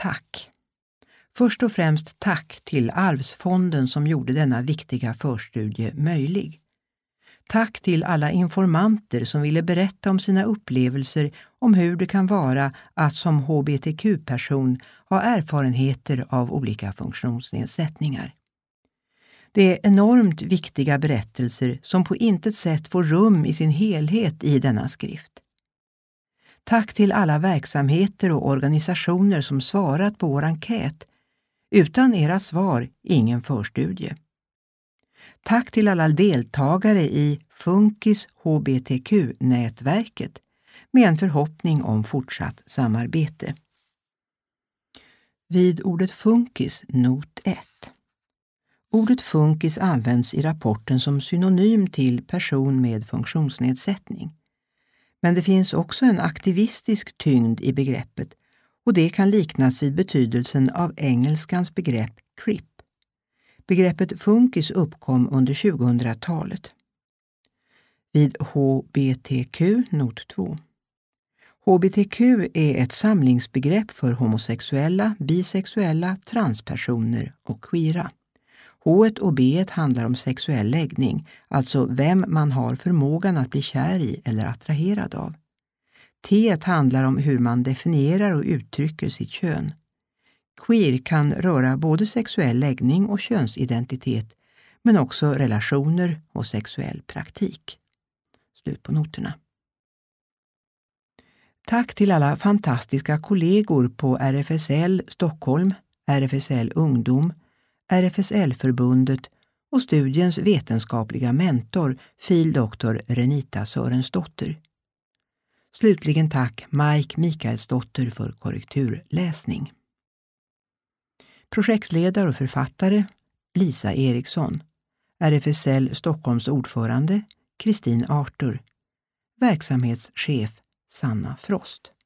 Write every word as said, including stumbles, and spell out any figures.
tack. Först och främst tack till Arvsfonden som gjorde denna viktiga förstudie möjlig. Tack till alla informanter som ville berätta om sina upplevelser om hur det kan vara att som H B T Q-person ha erfarenheter av olika funktionsnedsättningar. Det är enormt viktiga berättelser som på intet sätt får rum i sin helhet i denna skrift. Tack till alla verksamheter och organisationer som svarat på vår enkät. Utan era svar, ingen förstudie. Tack till alla deltagare i Funkis H B T Q-nätverket med en förhoppning om fortsatt samarbete. Vid ordet funkis, not ett. Ordet funkis används i rapporten som synonym till person med funktionsnedsättning. Men det finns också en aktivistisk tyngd i begreppet och det kan liknas vid betydelsen av engelskans begrepp crip. Begreppet funkis uppkom under tjugohundratalet. Vid H B T Q, not två. H B T Q är ett samlingsbegrepp för homosexuella, bisexuella, transpersoner och queera. H och B handlar om sexuell läggning, alltså vem man har förmågan att bli kär i eller attraherad av. T handlar om hur man definierar och uttrycker sitt kön. Queer kan röra både sexuell läggning och könsidentitet, men också relationer och sexuell praktik. Slut på noterna. Tack till alla fantastiska kollegor på R F S L Stockholm, R F S L Ungdom, R F S L-förbundet och studiens vetenskapliga mentor, fil.doktor Renita Sörensdotter. Slutligen tack Mike Mikaelsdotter för korrekturläsning. Projektledare och författare Lisa Eriksson. R F S L Stockholms ordförande Kristin Artur. Verksamhetschef Sanna Frost.